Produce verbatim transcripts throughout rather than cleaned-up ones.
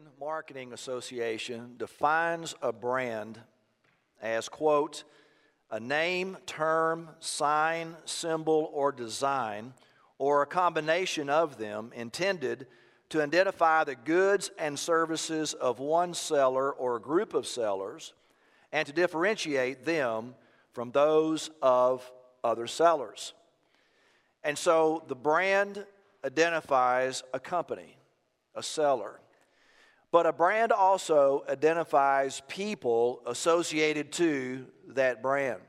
Marketing Association defines a brand as, quote, a name, term, sign, symbol, or design, or a combination of them intended to identify the goods and services of one seller or group of sellers and to differentiate them from those of other sellers. And so the brand identifies a company, a seller. But a brand also identifies people associated to that brand.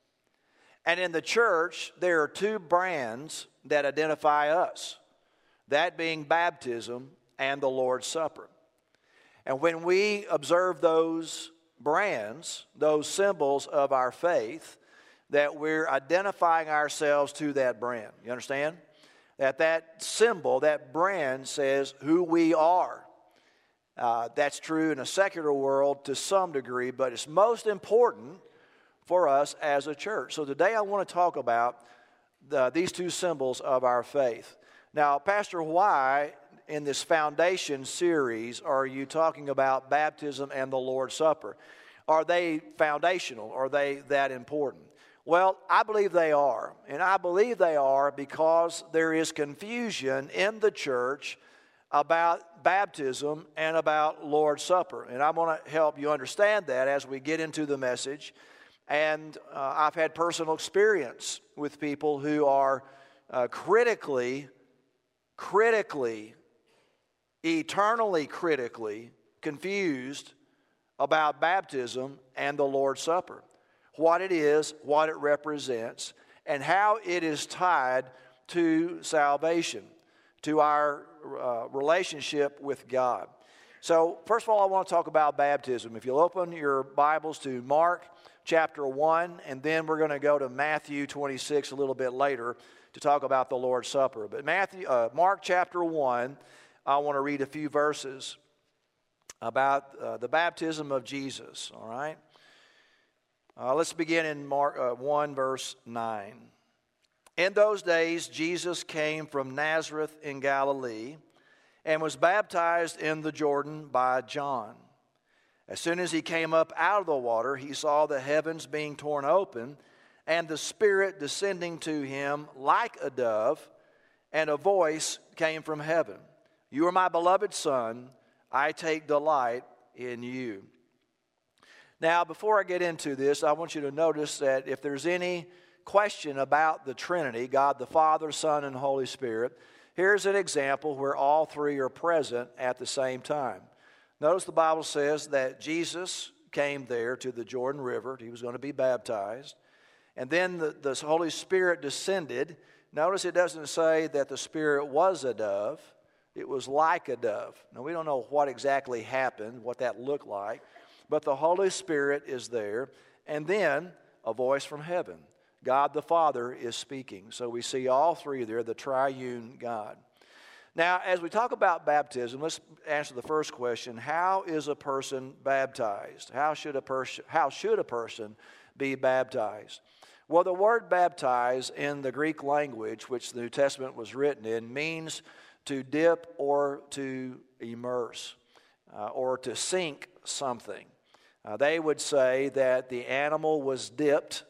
And in the church, there are two brands that identify us, that being baptism and the Lord's Supper. And when we observe those brands, those symbols of our faith, that we're identifying ourselves to that brand. You understand? That that symbol, that brand says who we are. Uh, that's true in a secular world to some degree, but it's most important for us as a church. So today I want to talk about the, these two symbols of our faith. Now, Pastor, why in this foundation series are you talking about baptism and the Lord's Supper? Are they foundational? Are they that important? Well, I believe they are. And I believe they are because there is confusion in the church about baptism and about Lord's Supper. And I want to help you understand that as we get into the message. And uh, I've had personal experience with people who are uh, critically, critically, eternally critically confused about baptism and the Lord's Supper. What it is, what it represents, and how it is tied to salvation, to our uh, relationship with God. So, first of all, I want to talk about baptism. If you'll open your Bibles to Mark chapter one, and then we're going to go to Matthew twenty-six a little bit later to talk about the Lord's Supper. But Matthew, uh, Mark chapter one, I want to read a few verses about uh, the baptism of Jesus, all right? Uh, let's begin in Mark uh, one, verse nine. In those days, Jesus came from Nazareth in Galilee and was baptized in the Jordan by John. As soon as he came up out of the water, he saw the heavens being torn open and the Spirit descending to him like a dove, and a voice came from heaven. You are my beloved Son, I take delight in you. Now, before I get into this, I want you to notice that if there's any question about the Trinity, God the Father, Son, and Holy Spirit, here's an example where all three are present at the same time. Notice the Bible says that Jesus came there to the Jordan River. He was going to be baptized. And then the, the Holy Spirit descended. Notice it doesn't say that the Spirit was a dove. It was like a dove. Now, we don't know what exactly happened, what that looked like. But the Holy Spirit is there. And then a voice from heaven. God the Father is speaking. So we see all three there, the triune God. Now, as we talk about baptism, let's answer the first question. How is a person baptized? How should a person, how should a person be baptized? Well, the word baptize in the Greek language, which the New Testament was written in, means to dip or to immerse uh, or to sink something. Uh, they would say that the animal was dipped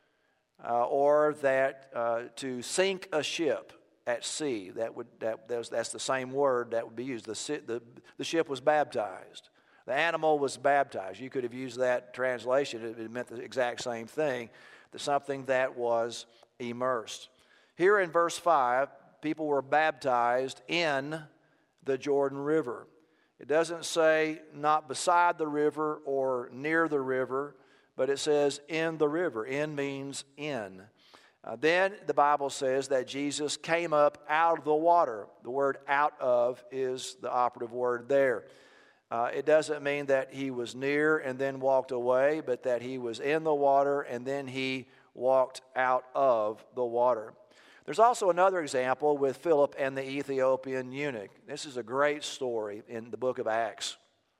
uh, or that uh, to sink a ship at sea, that would that that's, that's the same word that would be used. The, the the ship was baptized. The animal was baptized. You could have used that translation. It, it meant the exact same thing. That something that was immersed. Here in verse five, people were baptized in the Jordan River. It doesn't say not beside the river or near the river, but it says in the river. In means in. Uh, then the Bible says that Jesus came up out of the water. The word out of is the operative word there. Uh, it doesn't mean that he was near and then walked away, but that he was in the water and then he walked out of the water. There's also another example with Philip and the Ethiopian eunuch. This is a great story in the book of Acts.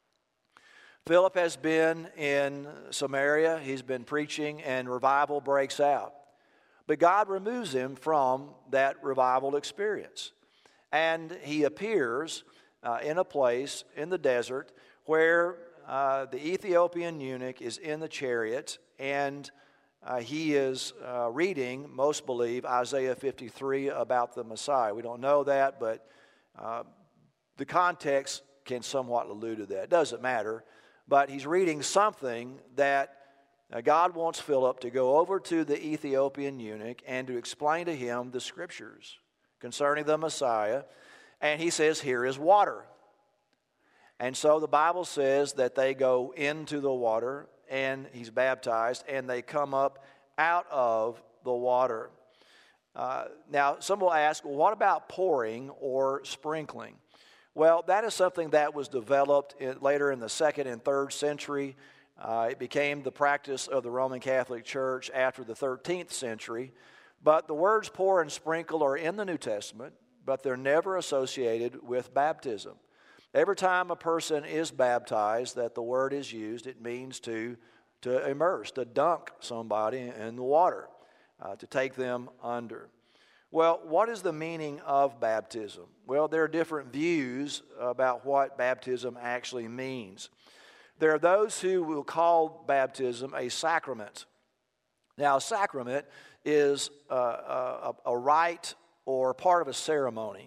Philip has been in Samaria. He's been preaching, and revival breaks out. But God removes him from that revival experience. And he appears uh, in a place in the desert where uh, the Ethiopian eunuch is in the chariot, and uh, he is uh, reading, most believe, Isaiah fifty-three about the Messiah. We don't know that, but uh, the context can somewhat allude to that. It doesn't matter, but he's reading something that uh, God wants Philip to go over to the Ethiopian eunuch and to explain to him the Scriptures concerning the Messiah. And he says, here is water. And so the Bible says that they go into the water, and he's baptized, and they come up out of the water. Uh, now, some will ask, well, what about pouring or sprinkling? Well, that is something that was developed in, later in the second and third century. Uh, it became the practice of the Roman Catholic Church after the thirteenth century. But the words pour and sprinkle are in the New Testament, but they're never associated with baptism. Every time a person is baptized that the word is used, it means to, to immerse, to dunk somebody in the water, uh, to take them under. Well, what is the meaning of baptism? Well, there are different views about what baptism actually means. There are those who will call baptism a sacrament. Now, a sacrament is a, a, a rite or part of a ceremony.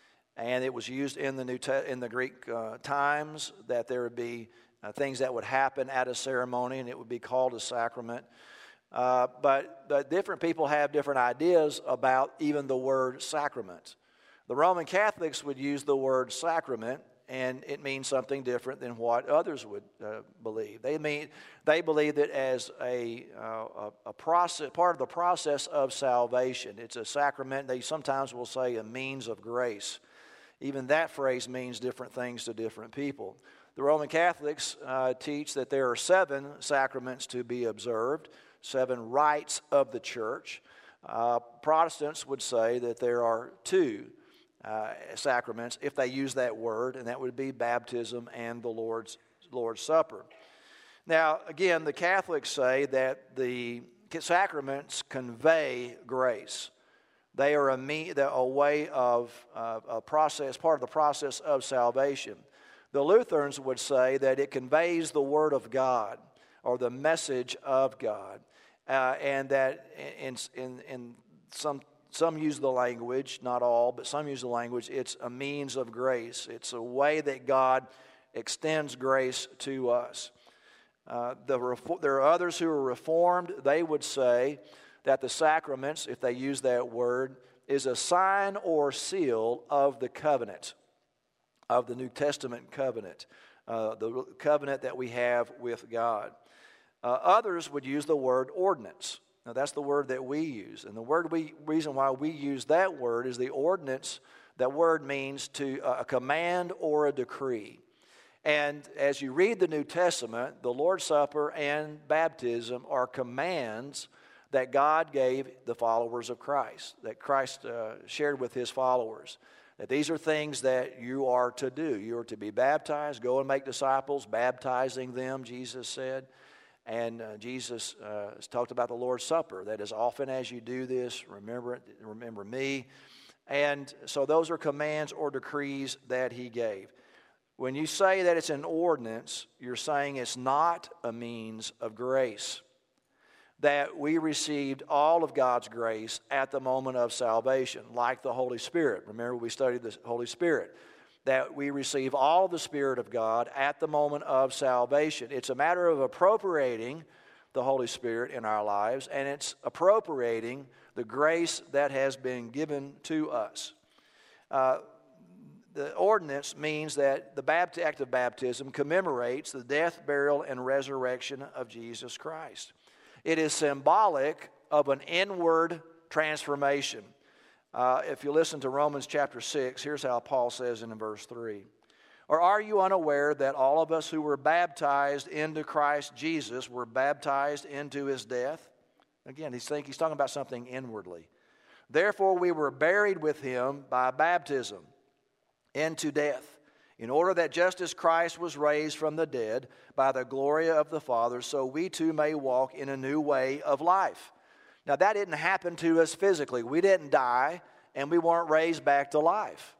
And it was used in the New Te- in the Greek uh, times that there would be uh, things that would happen at a ceremony, and it would be called a sacrament. Uh, but the different people have different ideas about even the word sacrament. The Roman Catholics would use the word sacrament, and it means something different than what others would uh, believe. They mean they believe it as a, uh, a a process, part of the process of salvation. It's a sacrament. They sometimes will say a means of grace. Even that phrase means different things to different people. The Roman Catholics uh, teach that there are seven sacraments to be observed, seven rites of the church. Uh, Protestants would say that there are two uh, sacraments, if they use that word, and that would be baptism and the Lord's, Lord's Supper. Now, again, the Catholics say that the sacraments convey grace. They are a, me, a way of uh, a process, part of the process of salvation. The Lutherans would say that it conveys the Word of God or the message of God, uh, and that in, in, in some some use the language, not all, but some use the language. It's a means of grace. It's a way that God extends grace to us. Uh, the, there are others who are Reformed. They would say that the sacraments, if they use that word, is a sign or seal of the covenant, of the New Testament covenant, uh, the covenant that we have with God. Uh, others would use the word ordinance. Now, that's the word that we use. And the word we, reason why we use that word is the ordinance. That word means to uh, a command or a decree. And as you read the New Testament, the Lord's Supper and baptism are commands that God gave the followers of Christ, that Christ uh, shared with his followers. That these are things that you are to do. You are to be baptized, go and make disciples, baptizing them, Jesus said. And uh, Jesus uh, talked about the Lord's Supper, that as often as you do this, remember it, remember me. And so those are commands or decrees that he gave. When you say that it's an ordinance, you're saying it's not a means of grace. That we received all of God's grace at the moment of salvation, like the Holy Spirit. Remember, we studied the Holy Spirit. That we receive all the Spirit of God at the moment of salvation. It's a matter of appropriating the Holy Spirit in our lives, and it's appropriating the grace that has been given to us. Uh, the ordinance means that the bapt- act of baptism commemorates the death, burial, and resurrection of Jesus Christ. It is symbolic of an inward transformation. Uh, if you listen to Romans chapter six, here's how Paul says in verse three. Or are you unaware that all of us who were baptized into Christ Jesus were baptized into his death? Again, he's, think, he's talking about something inwardly. Therefore we were buried with him by baptism into death, in order that just as Christ was raised from the dead by the glory of the Father, so we too may walk in a new way of life. Now, that didn't happen to us physically. We didn't die, and we weren't raised back to life.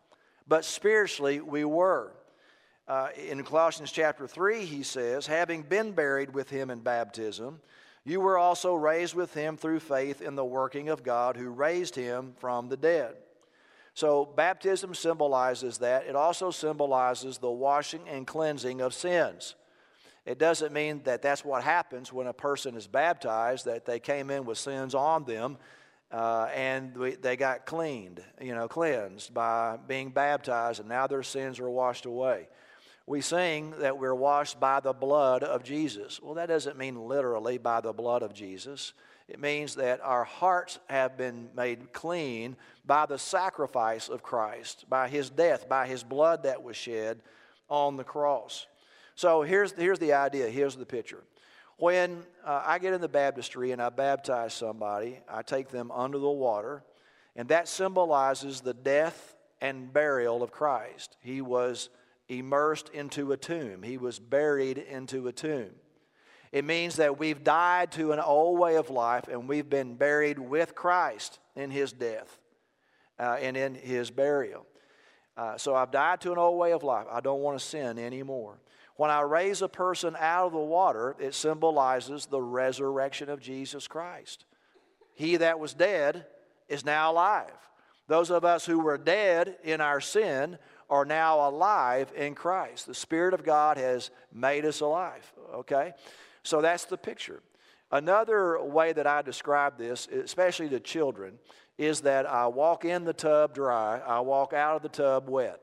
but spiritually we were. Uh, in Colossians chapter three, he says, having been buried with him in baptism, you were also raised with him through faith in the working of God who raised him from the dead. So baptism symbolizes that. It also symbolizes the washing and cleansing of sins. It doesn't mean that that's what happens when a person is baptized, that they came in with sins on them uh, and we, they got cleaned, you know, cleansed by being baptized, and now their sins are washed away. We sing that we're washed by the blood of Jesus. Well, that doesn't mean literally by the blood of Jesus. It means that our hearts have been made clean by the sacrifice of Christ, by his death, by his blood that was shed on the cross. So here's, here's the idea, here's the picture. When uh, I get in the baptistry and I baptize somebody, I take them under the water, and that symbolizes the death and burial of Christ. He was immersed into a tomb. He was buried into a tomb. It means that we've died to an old way of life and we've been buried with Christ in his death uh, and in his burial. Uh, so I've died to an old way of life. I don't want to sin anymore. When I raise a person out of the water, it symbolizes the resurrection of Jesus Christ. He that was dead is now alive. Those of us who were dead in our sin are now alive in Christ. The Spirit of God has made us alive, okay? So that's the picture. Another way that I describe this, especially to children, is that I walk in the tub dry, I walk out of the tub wet.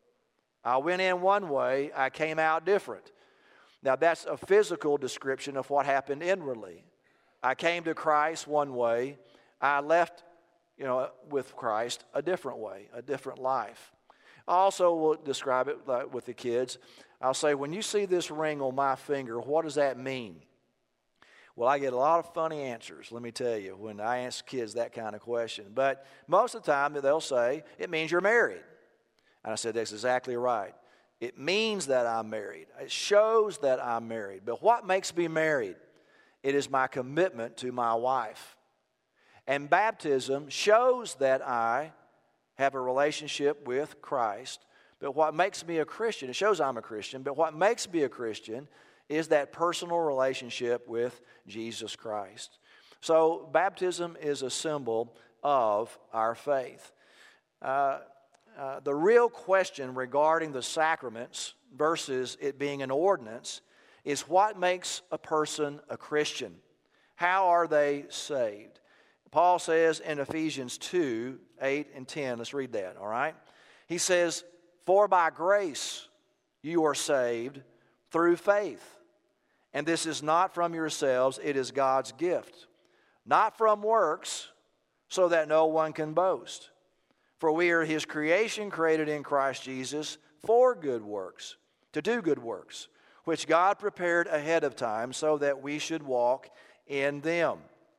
I went in one way, I came out different. Now that's a physical description of what happened inwardly. I came to Christ one way, I left, you know, with Christ a different way, a different life. I also will describe it like with the kids. I'll say, when you see this ring on my finger, what does that mean? Well, I get a lot of funny answers, let me tell you, when I ask kids that kind of question. But most of the time, they'll say, it means you're married. And I said, that's exactly right. It means that I'm married. It shows that I'm married. But what makes me married? It is my commitment to my wife. And baptism shows that I have a relationship with Christ. But what makes me a Christian, it shows I'm a Christian, but what makes me a Christian is that personal relationship with Jesus Christ. So baptism is a symbol of our faith. Uh, uh, the real question regarding the sacraments versus it being an ordinance is what makes a person a Christian? How are they saved? Paul says in Ephesians two, eight and ten, let's read that, all right? He says, for by grace you are saved through faith. And this is not from yourselves, it is God's gift. Not from works, so that no one can boast. For we are his creation created in Christ Jesus for good works, to do good works, which God prepared ahead of time so that we should walk in them.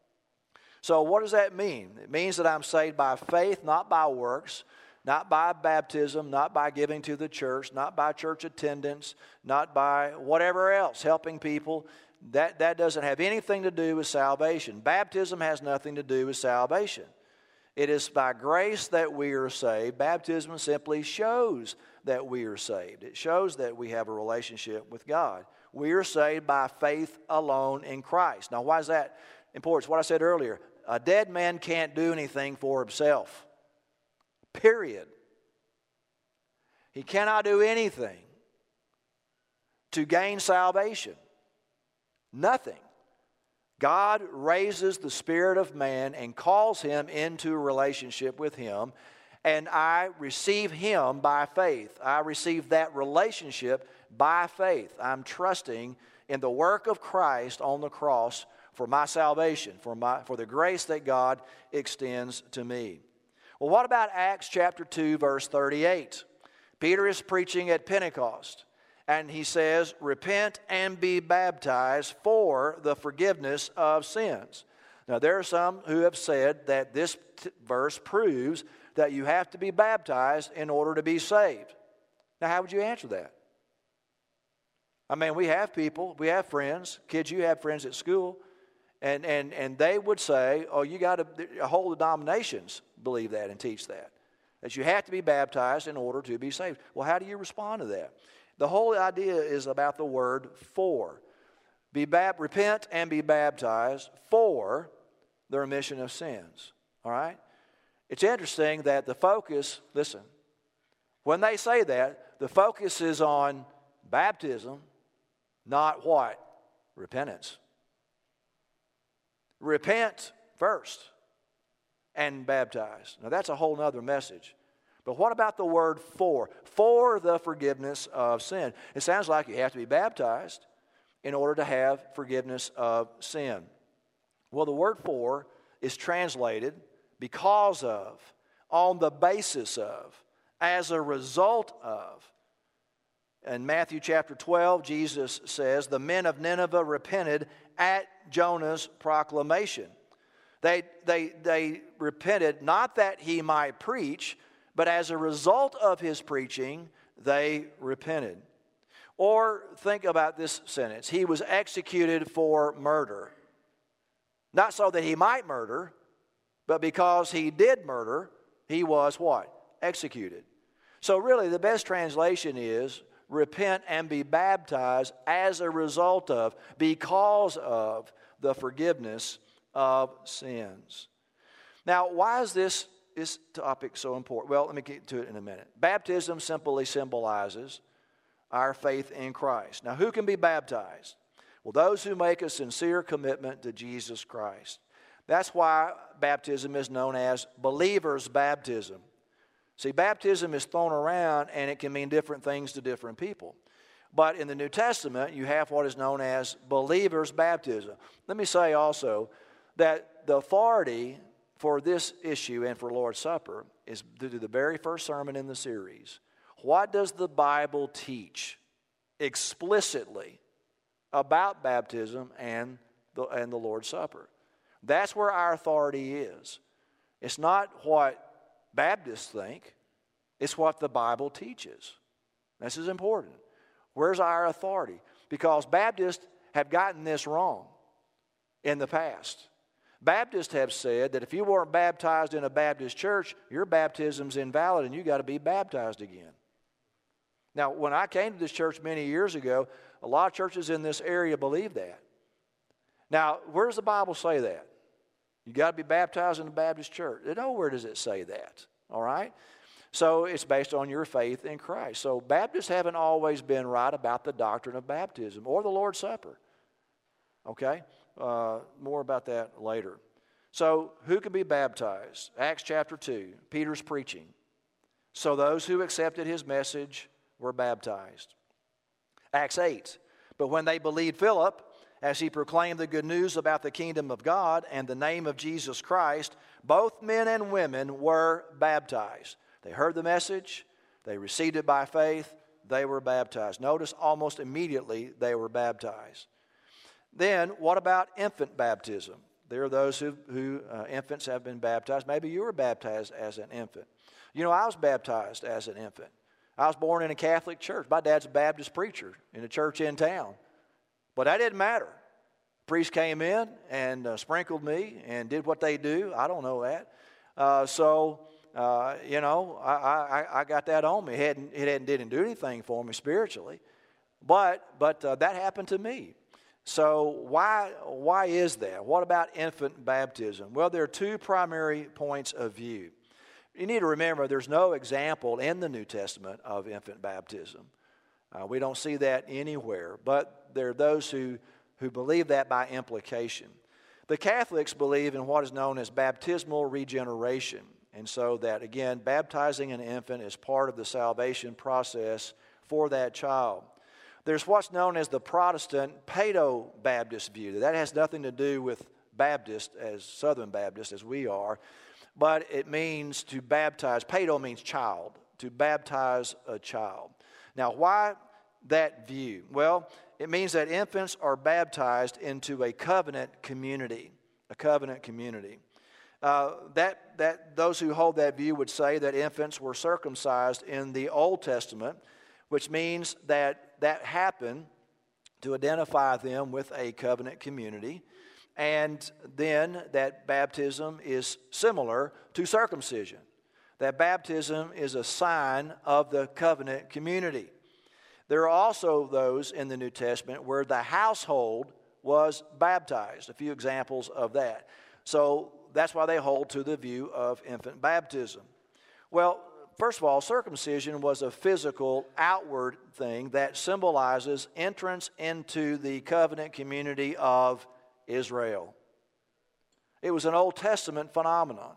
So what does that mean? It means that I'm saved by faith, not by works, not by baptism, not by giving to the church, not by church attendance, not by whatever else, helping people. That, that doesn't have anything to do with salvation. Baptism has nothing to do with salvation. It is by grace that we are saved. Baptism simply shows that we are saved. It shows that we have a relationship with God. We are saved by faith alone in Christ. Now, why is that important? It's what I said earlier. A dead man can't do anything for himself. Period. He cannot do anything to gain salvation. Nothing. God raises the spirit of man and calls him into a relationship with him, and I receive him by faith. I receive that relationship by faith. I'm trusting in the work of Christ on the cross for my salvation, for my for the grace that God extends to me. Well, what about Acts chapter two, verse thirty-eight? Peter is preaching at Pentecost, and he says, repent and be baptized for the forgiveness of sins. Now, there are some who have said that this t- verse proves that you have to be baptized in order to be saved. Now, how would you answer that? I mean, we have people, we have friends, kids, you have friends at school, and, and, and they would say, oh, you got to, a whole denominations believe that and teach that. that you have to be baptized in order to be saved. Well, how do you respond to that? The whole idea is about the word for. Be bab- repent and be baptized for the remission of sins. All right? It's interesting that the focus, listen, when they say that, the focus is on baptism, not what? Repentance. Repent first and baptize. Now that's a whole other message. But what about the word for? For the forgiveness of sin. It sounds like you have to be baptized in order to have forgiveness of sin. Well, the word for is translated because of, on the basis of, as a result of. In Matthew chapter twelve, Jesus says, the men of Nineveh repented at Jonah's proclamation. They, they, they repented not that he might preach, but as a result of his preaching, they repented. Or think about this sentence. He was executed for murder. Not so that he might murder, but because he did murder, he was what? Executed. So really the best translation is repent and be baptized as a result of, because of the forgiveness of sins. Now, why is this, this topic so important? Well, let me get to it in a minute. Baptism simply symbolizes our faith in Christ. Now, who can be baptized? Well, those who make a sincere commitment to Jesus Christ. That's why baptism is known as believer's baptism. See, baptism is thrown around and it can mean different things to different people. But in the New Testament, you have what is known as believer's baptism. Let me say also that the authority for this issue and for Lord's Supper is due to the very first sermon in the series. What does the Bible teach explicitly about baptism and the, and the Lord's Supper? That's where our authority is. It's not what Baptists think. It's what the Bible teaches. This is important. Where's our authority? Because Baptists have gotten this wrong in the past. Baptists have said that if you weren't baptized in a Baptist church, your baptism's invalid and you got to be baptized again. Now, when I came to this church many years ago, a lot of churches in this area believe that. Now, where does the Bible say that? You got to be baptized in a Baptist church. Nowhere does it say that, all right? So it's based on your faith in Christ. So Baptists haven't always been right about the doctrine of baptism or the Lord's Supper, okay? Uh, more about that later. So who can be baptized? Acts chapter two, Peter's preaching. So those who accepted his message were baptized. Acts eight, but when they believed Philip, as he proclaimed the good news about the kingdom of God and the name of Jesus Christ, both men and women were baptized. They heard the message, they received it by faith, they were baptized. Notice almost immediately they were baptized. Then, what about infant baptism? There are those who, who uh, infants have been baptized. Maybe you were baptized as an infant. You know, I was baptized as an infant. I was born in a Catholic church. My dad's a Baptist preacher in a church in town. But that didn't matter. Priest came in and uh, sprinkled me and did what they do. I don't know that. Uh, so, uh, you know, I, I, I got that on me. It hadn't, it hadn't didn't do anything for me spiritually. But, but uh, that happened to me. So why, why is that? What about infant baptism? Well, there are two primary points of view. You need to remember there's no example in the New Testament of infant baptism. Uh, we don't see that anywhere, but there are those who, who believe that by implication. The Catholics believe in what is known as baptismal regeneration, and so that, again, baptizing an infant is part of the salvation process for that child. There's what's known as the Protestant Paedo-Baptist view. That has nothing to do with Baptist as Southern Baptist as we are, but it means to baptize. Paedo means child, to baptize a child. Now, why that view? Well, it means that infants are baptized into a covenant community, a covenant community. Uh, that, that those who hold that view would say that infants were circumcised in the Old Testament, which means that that happened to identify them with a covenant community, and then that baptism is similar to circumcision. that baptism is a sign of the covenant community. There are also those in the New Testament where the household was baptized. A few examples of that. So that's why they hold to the view of infant baptism. Well, first of all, circumcision was a physical, outward thing that symbolizes entrance into the covenant community of Israel. It was an Old Testament phenomenon.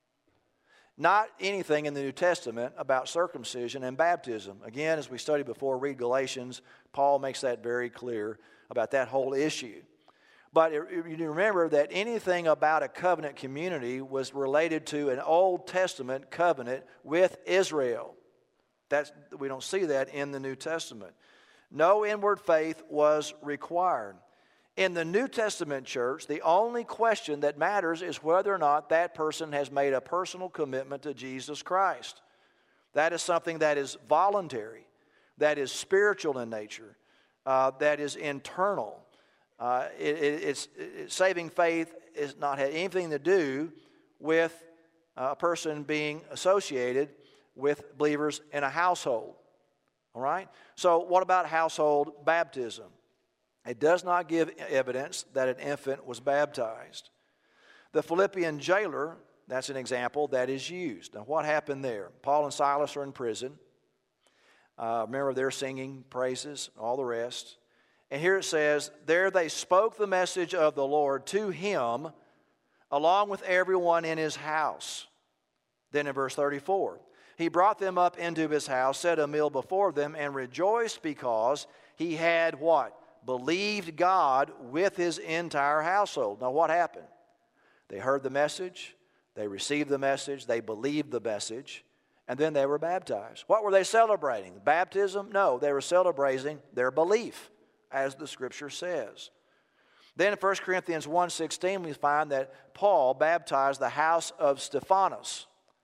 Not anything in the New Testament about circumcision and baptism. Again, as we studied before, read Galatians, Paul makes that very clear about that whole issue. But you remember that anything about a covenant community was related to an Old Testament covenant with Israel. That's, we don't see that in the New Testament. No inward faith was required. In the New Testament church, the only question that matters is whether or not that person has made a personal commitment to Jesus Christ. That is something that is voluntary, that is spiritual in nature, uh, that is internal. Uh, it, it, it's, it, saving faith is not had anything to do with a person being associated with believers in a household. All right? So what about household baptism? It does not give evidence that an infant was baptized. The Philippian jailer, that's an example that is used. Now, what happened there? Paul and Silas are in prison. Uh, remember, they're singing praises, all the rest. And here it says, there they spoke the message of the Lord to him, along with everyone in his house. Then in verse thirty-four, he brought them up into his house, set a meal before them, and rejoiced because he had what? Believed God with his entire household. Now what happened? They heard the message, they received the message, they believed the message, and then they were baptized. What were they celebrating? Baptism? No, they were celebrating their belief, as the Scripture says. Then in First Corinthians one sixteen, we find that Paul baptized the house of Stephanas,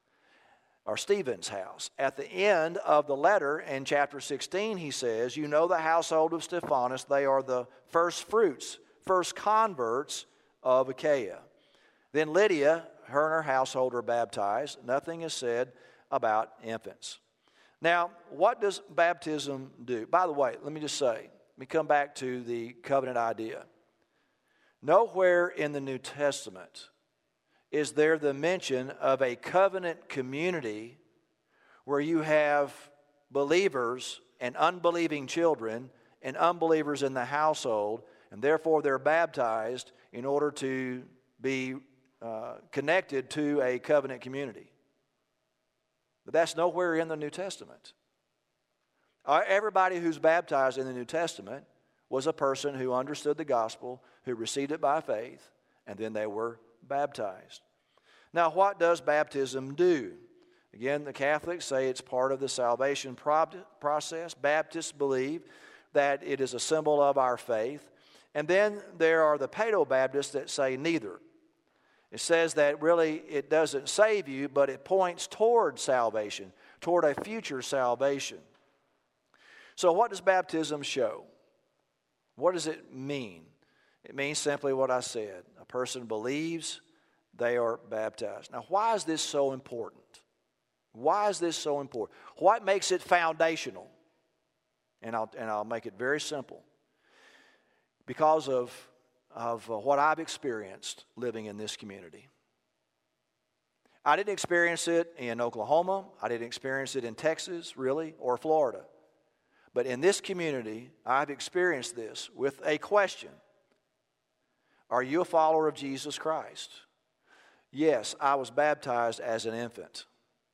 or Stephen's house. At the end of the letter in chapter sixteen, he says, you know the household of Stephanas, they are the first fruits, first converts of Achaia. Then Lydia, her and her household are baptized. Nothing is said about infants. Now, what does baptism do? By the way, let me just say, let me come back to the covenant idea. Nowhere in the New Testament is there the mention of a covenant community where you have believers and unbelieving children and unbelievers in the household, and therefore they're baptized in order to be uh, connected to a covenant community. But that's nowhere in the New Testament. Uh, everybody who's baptized in the New Testament was a person who understood the gospel, who received it by faith, and then they were baptized. Now, what does baptism do? Again, the Catholics say it's part of the salvation process. Baptists believe that it is a symbol of our faith. And then there are the Paedo-Baptists that say neither. It says that really it doesn't save you, but it points toward salvation, toward a future salvation. So what does baptism show? What does it mean? It means simply what I said. A person believes, they are baptized. Now, why is this so important? Why is this so important? What makes it foundational? And I'll, and I'll make it very simple. Because of, of uh, what I've experienced living in this community. I didn't experience it in Oklahoma. I didn't experience it in Texas, really, or Florida. But in this community, I've experienced this with a question. Are you a follower of Jesus Christ? Yes, I was baptized as an infant.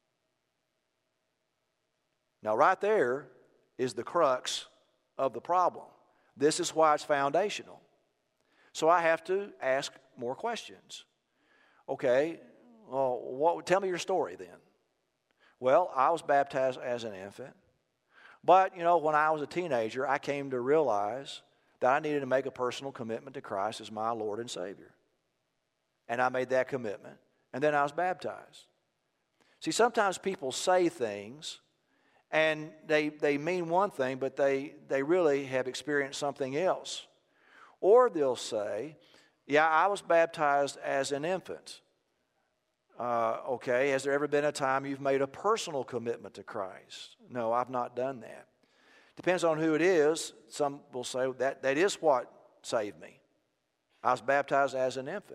Now, right there is the crux of the problem. This is why it's foundational. So I have to ask more questions. Okay, well, what, tell me your story then. Well, I was baptized as an infant. But, you know, when I was a teenager, I came to realize that I needed to make a personal commitment to Christ as my Lord and Savior. And I made that commitment. And then I was baptized. See, sometimes people say things, and they, they mean one thing, but they, they really have experienced something else. Or they'll say, yeah, I was baptized as an infant. Uh, okay, has there ever been a time you've made a personal commitment to Christ? No, I've not done that. Depends on who it is. Some will say that that is what saved me. I was baptized as an infant.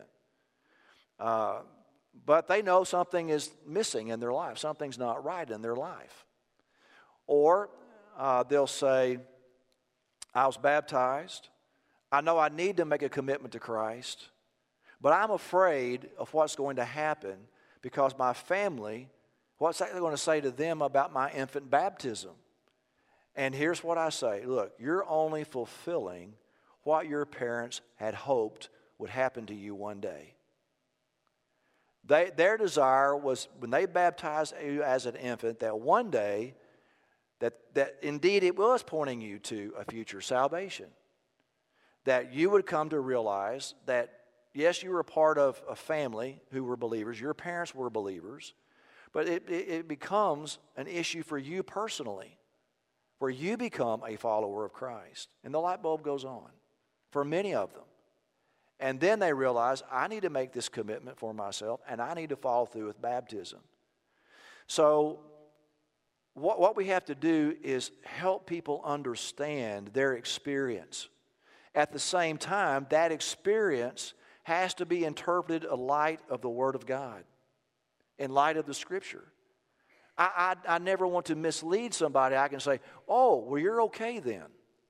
Uh, but they know something is missing in their life. Something's not right in their life. Or uh, they'll say, I was baptized. I know I need to make a commitment to Christ, but I'm afraid of what's going to happen because my family, what's that going to say to them about my infant baptism? And here's what I say. Look, you're only fulfilling what your parents had hoped would happen to you one day. They, their desire was, when they baptized you as an infant, that one day, that, that indeed it was pointing you to a future salvation. That you would come to realize that, yes, you were a part of a family who were believers. Your parents were believers. But it, it, it becomes an issue for you personally, where you become a follower of Christ. And the light bulb goes on for many of them. And then they realize, I need to make this commitment for myself, and I need to follow through with baptism. So what, what we have to do is help people understand their experience. At the same time, that experience has to be interpreted in light of the Word of God, in light of the Scripture. I, I, I never want to mislead somebody. I can say, oh, well, you're okay then,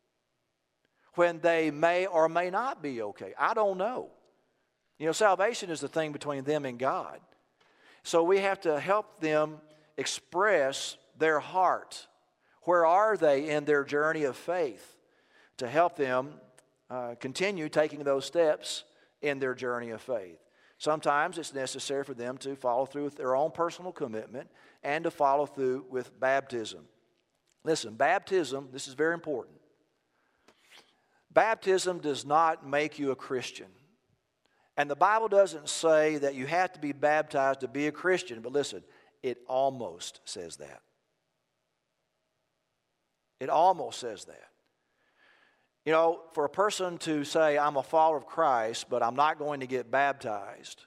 when they may or may not be okay. I don't know. You know, salvation is the thing between them and God. So we have to help them express their heart. Where are they in their journey of faith, to help them uh, continue taking those steps in their journey of faith. Sometimes it's necessary for them to follow through with their own personal commitment and to follow through with baptism. Listen, baptism, this is very important. Baptism does not make you a Christian. And the Bible doesn't say that you have to be baptized to be a Christian, but listen, it almost says that. It almost says that. You know, for a person to say, I'm a follower of Christ, but I'm not going to get baptized.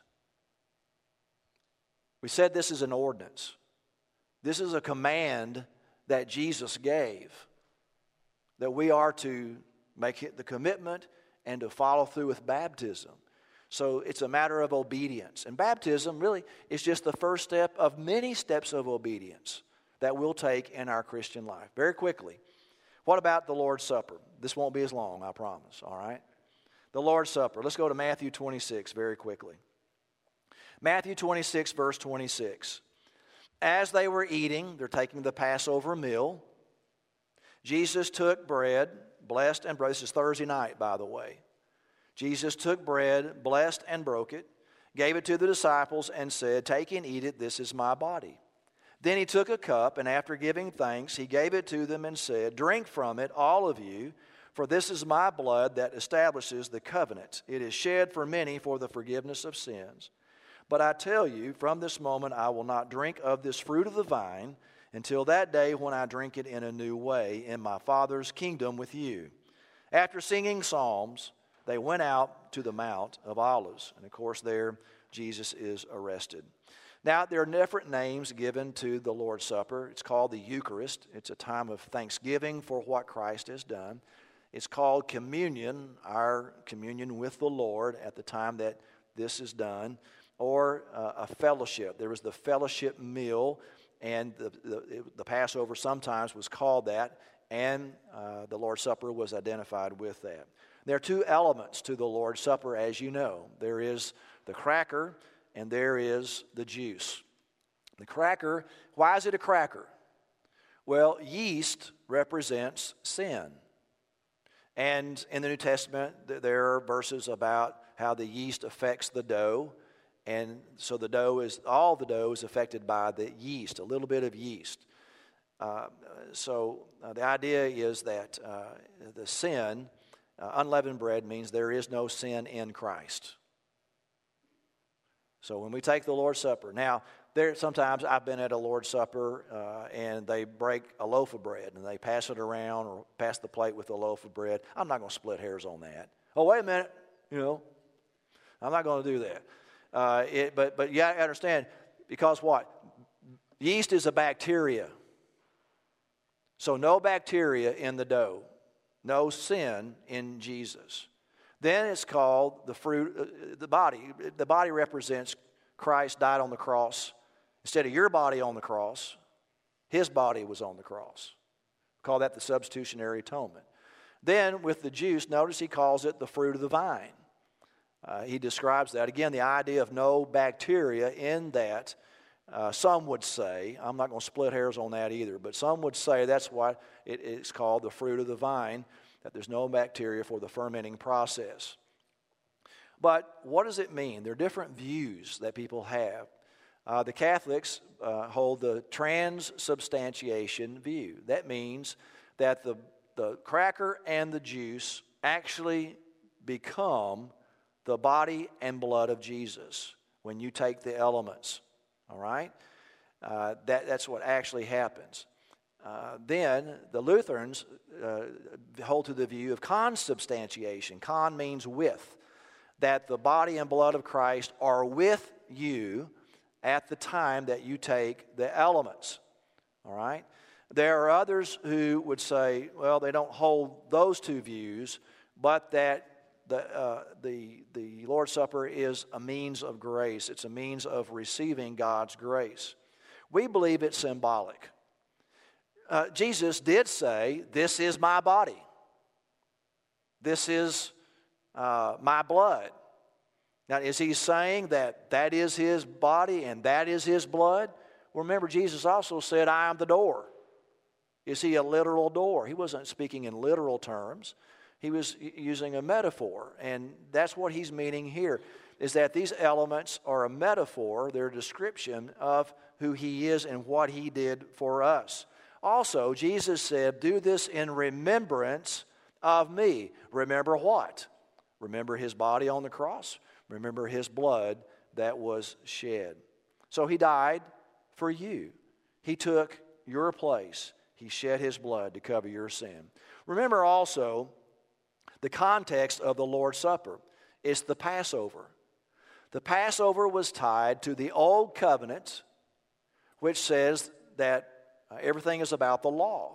We said this is an ordinance. This is a command that Jesus gave, that we are to make the commitment and to follow through with baptism. So it's a matter of obedience. And baptism really is just the first step of many steps of obedience that we'll take in our Christian life. Very quickly, what about the Lord's Supper? This won't be as long, I promise, all right? The Lord's Supper. Let's go to Matthew twenty-six very quickly. Matthew twenty-six, verse twenty-six. As they were eating, they're taking the Passover meal, Jesus took bread, blessed and broke. This is Thursday night, by the way. Jesus took bread, blessed and broke it, gave it to the disciples and said, take and eat it, this is my body. Then he took a cup, and after giving thanks, he gave it to them and said, drink from it, all of you, for this is my blood that establishes the covenant. It is shed for many for the forgiveness of sins. But I tell you, from this moment I will not drink of this fruit of the vine until that day when I drink it in a new way in my Father's kingdom with you. After singing psalms, they went out to the Mount of Olives. And of course there Jesus is arrested. Now there are different names given to the Lord's Supper. It's called the Eucharist. It's a time of thanksgiving for what Christ has done. It's called communion, our communion with the Lord at the time that this is done. Or uh, a fellowship. There was the fellowship meal, and the, the, the Passover sometimes was called that, and uh, the Lord's Supper was identified with that. There are two elements to the Lord's Supper, as you know. There is the cracker, and there is the juice. The cracker, why is it a cracker? Well, yeast represents sin. And in the New Testament, there are verses about how the yeast affects the dough. And so the dough is, all the dough is affected by the yeast, a little bit of yeast. Uh, so uh, the idea is that uh, the sin, uh, unleavened bread means there is no sin in Christ. So when we take the Lord's Supper, now there sometimes I've been at a Lord's Supper uh, and they break a loaf of bread and they pass it around or pass the plate with a loaf of bread. I'm not going to split hairs on that. Oh, wait a minute, you know, I'm not going to do that. Uh, it, but, but you got to understand, because what? Yeast is a bacteria. So no bacteria in the dough. No sin in Jesus. Then it's called the fruit, uh, the body. The body represents Christ died on the cross. Instead of your body on the cross, his body was on the cross. We call that the substitutionary atonement. Then with the juice, notice he calls it the fruit of the vine. Uh, he describes that. Again, the idea of no bacteria in that. Uh, some would say, I'm not going to split hairs on that either, but some would say that's why it, it's called the fruit of the vine, that there's no bacteria for the fermenting process. But what does it mean? There are different views that people have. Uh, the Catholics uh, hold the transubstantiation view. That means that the, the cracker and the juice actually become the body and blood of Jesus when you take the elements. All right? Uh, that, that's what actually happens. Uh, then the Lutherans uh, hold to the view of consubstantiation. Con means with. That the body and blood of Christ are with you at the time that you take the elements. All right? There are others who would say, well, they don't hold those two views, but that The, uh, the, the Lord's Supper is a means of grace. It's a means of receiving God's grace. We believe it's symbolic. Uh, Jesus did say, this is my body. This is uh, my blood. Now, is he saying that that is his body and that is his blood? Well, remember, Jesus also said, I am the door. Is he a literal door? He wasn't speaking in literal terms. He was using a metaphor, and that's what he's meaning here, is that these elements are a metaphor, they're a description of who he is and what he did for us. Also, Jesus said, do this in remembrance of me. Remember what? Remember his body on the cross. Remember his blood that was shed. So he died for you. He took your place. He shed his blood to cover your sin. Remember also, the context of the Lord's Supper is the Passover. The Passover was tied to the Old Covenant, which says that everything is about the law.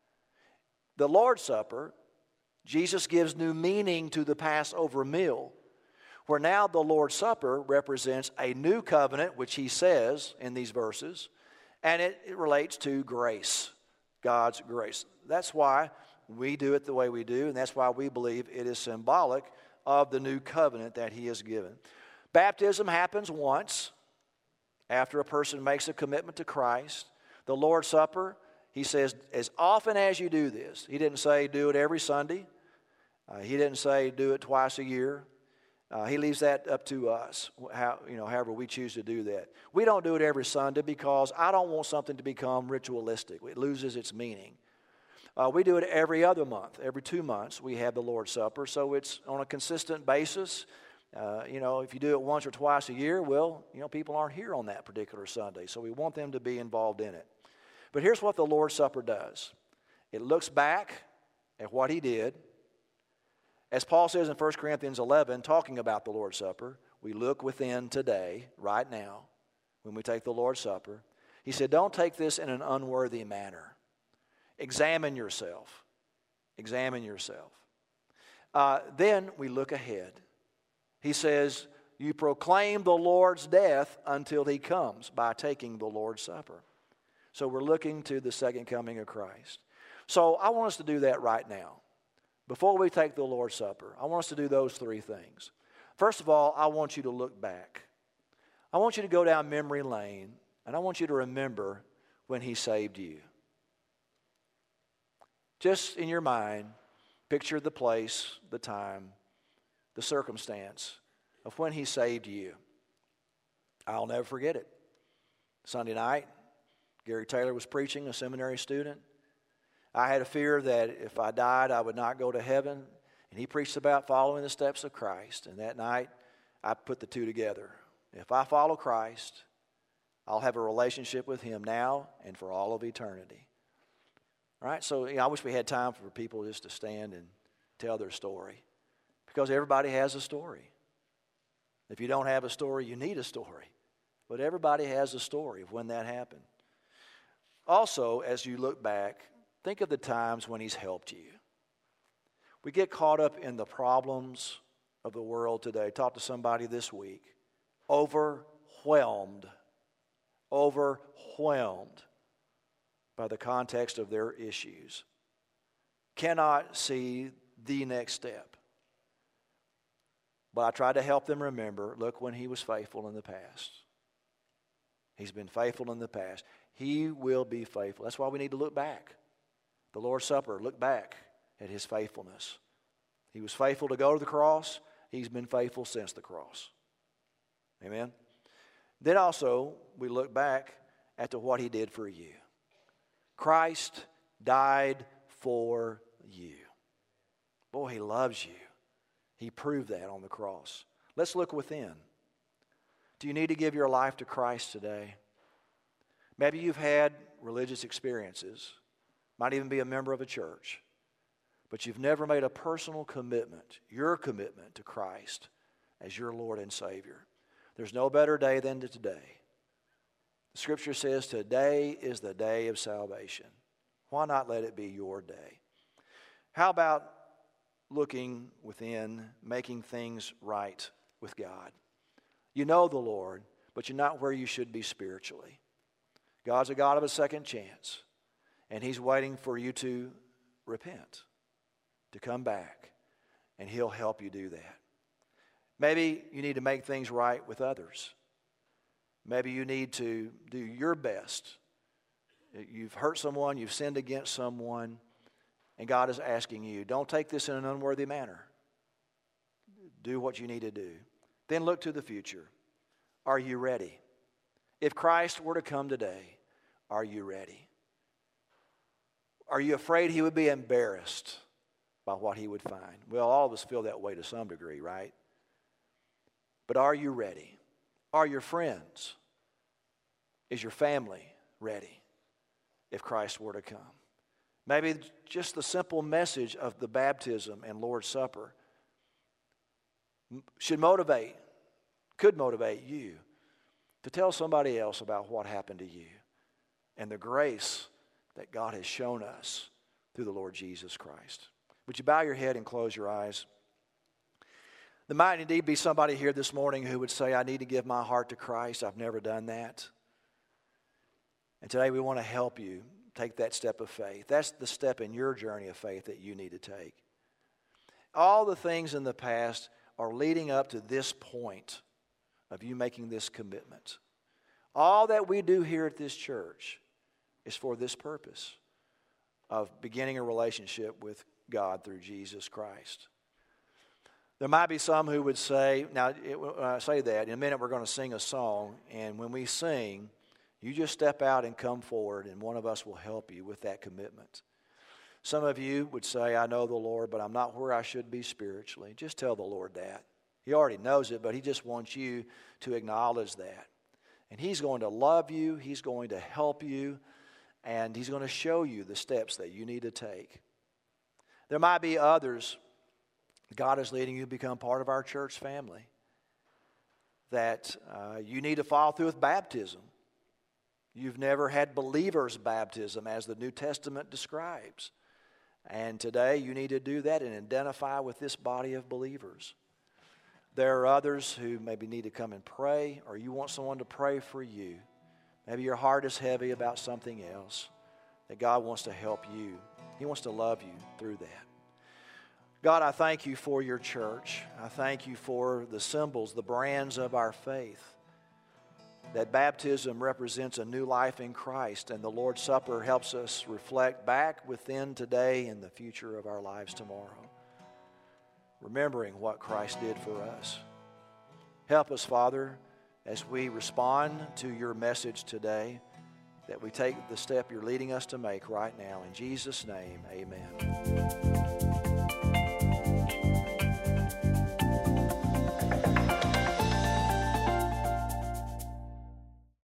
The Lord's Supper, Jesus gives new meaning to the Passover meal, where now the Lord's Supper represents a new covenant, which he says in these verses, and it, it relates to grace, God's grace. That's why we do it the way we do, and that's why we believe it is symbolic of the new covenant that he has given. Baptism happens once after a person makes a commitment to Christ. The Lord's Supper, he says, as often as you do this. He didn't say do it every Sunday. Uh, he didn't say do it twice a year. Uh, he leaves that up to us, how, you know, however we choose to do that. We don't do it every Sunday because I don't want something to become ritualistic. It loses its meaning. Uh, we do it every other month. Every two months we have the Lord's Supper, so it's on a consistent basis. Uh, you know, if you do it once or twice a year, well, you know, people aren't here on that particular Sunday, so we want them to be involved in it. But here's what the Lord's Supper does. It looks back at what he did. As Paul says in First Corinthians eleven, talking about the Lord's Supper, we look within today, right now, when we take the Lord's Supper. He said, don't take this in an unworthy manner. Examine yourself. Examine yourself. Uh, then we look ahead. He says, you proclaim the Lord's death until he comes by taking the Lord's Supper. So we're looking to the second coming of Christ. So I want us to do that right now. Before we take the Lord's Supper, I want us to do those three things. First of all, I want you to look back. I want you to go down memory lane, and I want you to remember when he saved you. Just in your mind, picture the place, the time, the circumstance of when he saved you. I'll never forget it. Sunday night, Gary Taylor was preaching, a seminary student. I had a fear that if I died, I would not go to heaven. And he preached about following the steps of Christ. And that night, I put the two together. If I follow Christ, I'll have a relationship with him now and for all of eternity. All right, so you know, I wish we had time for people just to stand and tell their story. Because everybody has a story. If you don't have a story, you need a story. But everybody has a story of when that happened. Also, as you look back, think of the times when He's helped you. We get caught up in the problems of the world today. Talk to somebody this week. Overwhelmed. Overwhelmed by the context of their issues. Cannot see the next step. But I try to help them remember, look when He was faithful in the past. He's been faithful in the past. He will be faithful. That's why we need to look back. The Lord's Supper, look back at His faithfulness. He was faithful to go to the cross. He's been faithful since the cross. Amen? Then also, we look back at to what He did for you. Christ died for you. Boy, He loves you. He proved that on the cross. Let's look within. Do you need to give your life to Christ today? Maybe you've had religious experiences. Might even be a member of a church. But you've never made a personal commitment, your commitment to Christ as your Lord and Savior. There's no better day than today. The Scripture says today is the day of salvation. Why not let it be your day? How about looking within, making things right with God? You know the Lord, but you're not where you should be spiritually. God's a God of a second chance, and He's waiting for you to repent, to come back, and He'll help you do that. Maybe you need to make things right with others. Maybe you need to do your best. You've hurt someone, you've sinned against someone, and God is asking you, don't take this in an unworthy manner. Do what you need to do. Then look to the future. Are you ready? If Christ were to come today, are you ready? Are you afraid He would be embarrassed by what He would find? Well, all of us feel that way to some degree, right? But are you ready? Are your friends? Is your family ready if Christ were to come? Maybe just the simple message of the baptism and Lord's Supper should motivate, could motivate you to tell somebody else about what happened to you and the grace that God has shown us through the Lord Jesus Christ. Would you bow your head and close your eyes? There might indeed be somebody here this morning who would say, I need to give my heart to Christ. I've never done that. And today we want to help you take that step of faith. That's the step in your journey of faith that you need to take. All the things in the past are leading up to this point of you making this commitment. All that we do here at this church is for this purpose of beginning a relationship with God through Jesus Christ. There might be some who would say, now it, when I say that, in a minute we're going to sing a song, and when we sing, you just step out and come forward, and one of us will help you with that commitment. Some of you would say, I know the Lord, but I'm not where I should be spiritually. Just tell the Lord that. He already knows it, but He just wants you to acknowledge that. And He's going to love you, He's going to help you, and He's going to show you the steps that you need to take. There might be others, God is leading you to become part of our church family, that uh, you need to follow through with baptism. You've never had believers' baptism as the New Testament describes. And today you need to do that and identify with this body of believers. There are others who maybe need to come and pray, or you want someone to pray for you. Maybe your heart is heavy about something else, that God wants to help you. He wants to love you through that. God, I thank you for your church. I thank you for the symbols, the brands of our faith. That baptism represents a new life in Christ, and the Lord's Supper helps us reflect back within today and the future of our lives tomorrow, remembering what Christ did for us. Help us, Father, as we respond to your message today, that we take the step you're leading us to make right now. In Jesus' name, amen.